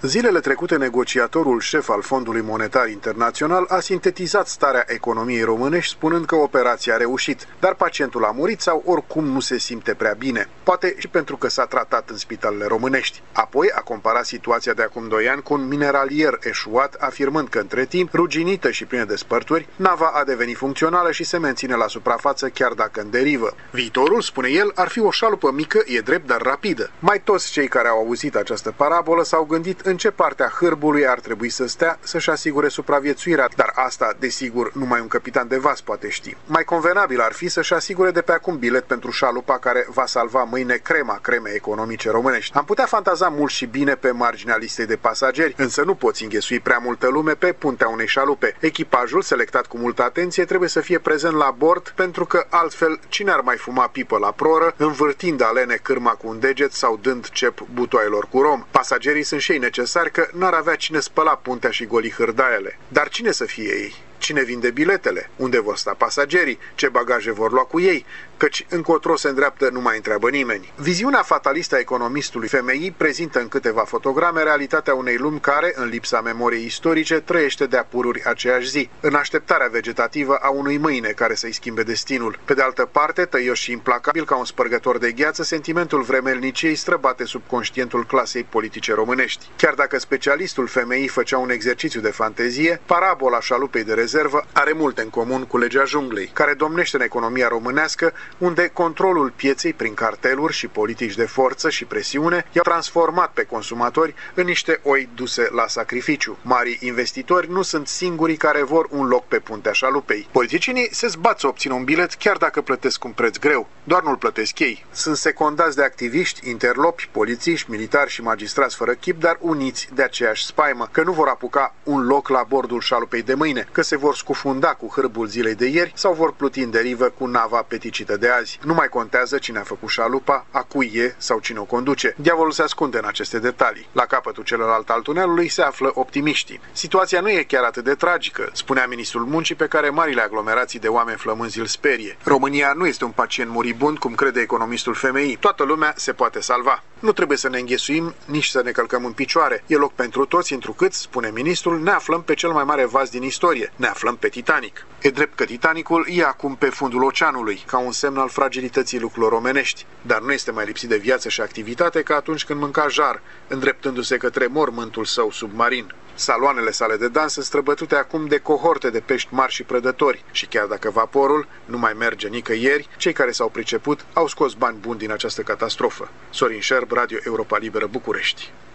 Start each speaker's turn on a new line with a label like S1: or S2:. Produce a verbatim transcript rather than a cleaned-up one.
S1: Zilele trecute, negociatorul șef al Fondului Monetar Internațional a sintetizat starea economiei românești spunând că operația a reușit, dar pacientul a murit sau oricum nu se simte prea bine, poate și pentru că s-a tratat în spitalele românești. Apoi a comparat situația de acum doi ani cu un mineralier eșuat, afirmând că între timp, ruginită și plină de spărturi, nava a devenit funcțională și se menține la suprafață chiar dacă în derivă. Viitorul, spune el, ar fi o șalupă mică, e drept, dar rapidă. Mai toți cei care au auzit această parabolă s-au gândit în ce parte a hârbului ar trebui să stea să-și asigure supraviețuirea, dar asta, desigur, numai un capitan de vas poate ști. Mai convenabil ar fi să-și asigure de pe acum bilet pentru șalupa care va salva mâine crema cremei economice românești. Am putea fantaza mult și bine pe marginea listei de pasageri, însă nu poți înghesui prea multă lume pe puntea unei șalupe. Echipajul, selectat cu multă atenție, trebuie să fie prezent la bord, pentru că altfel cine ar mai fuma pipă la proră, învârtind alene cârma cu un deget sau dând cep butoaielor cu rom. Pasagerii sunt și ei necesari, că n-ar avea cine spăla puntea și goli hârdaiele. Dar cine să fie ei? Cine vinde biletele? Unde vor sta pasagerii? Ce bagaje vor lua cu ei? Căci încotro se îndreaptă nu mai întreabă nimeni. Viziunea fatalistă a economistului F M I prezintă în câteva fotograme realitatea unei lumi care, în lipsa memoriei istorice, trăiește de-a pururi aceeași zi, în așteptarea vegetativă a unui mâine care să-i schimbe destinul. Pe de altă parte, tăios și implacabil ca un spărgător de gheață, sentimentul vremelniciei străbate subconștientul clasei politice românești. Chiar dacă specialistul F M I făcea un exercițiu de fantezie, parabola șalupei de rezervă are multe în comun cu legea junglei, care domnește în economia românească, unde controlul pieței prin carteluri și politici de forță și presiune i-au transformat pe consumatori în niște oi duse la sacrificiu. Marii investitori nu sunt singurii care vor un loc pe puntea șalupei. Politicienii se zbat să obțină un bilet chiar dacă plătesc un preț greu. Doar nu-l plătesc ei. Sunt secundați de activiști, interlopi, polițiști, militari și magistrați fără chip, dar uniți de aceeași spaimă, că nu vor apuca un loc la bordul șalupei de mâine, că se vor scufunda cu hârbul zilei de ieri sau vor pluti în derivă cu nava peticită de azi. Nu mai contează cine a făcut șalupa, a cui e sau cine o conduce. Diavolul se ascunde în aceste detalii. La capătul celălalt al tunelului se află optimiștii. Situația nu e chiar atât de tragică, spunea ministrul muncii, pe care marile aglomerații de oameni flămânzi îl sperie. România nu este un pacient muribund, cum crede economistul F M I. Toată lumea se poate salva. Nu trebuie să ne înghesuim, nici să ne călcăm în picioare. E loc pentru toți, întrucât, spune ministrul, ne aflăm pe cel mai mare vas din istorie. Ne aflăm pe Titanic. E drept că Titanicul e acum pe fundul oceanului, ca un semn al fragilității lucrurilor omenești, dar nu este mai lipsit de viață și activitate ca atunci când mânca jar, îndreptându-se către mormântul său submarin. Saloanele sale de dans sunt străbătute acum de cohorte de pești mari și prădători și chiar dacă vaporul nu mai merge nicăieri, cei care s-au priceput au scos bani buni din această catastrofă. Sorin Șerb, Radio Europa Liberă, București.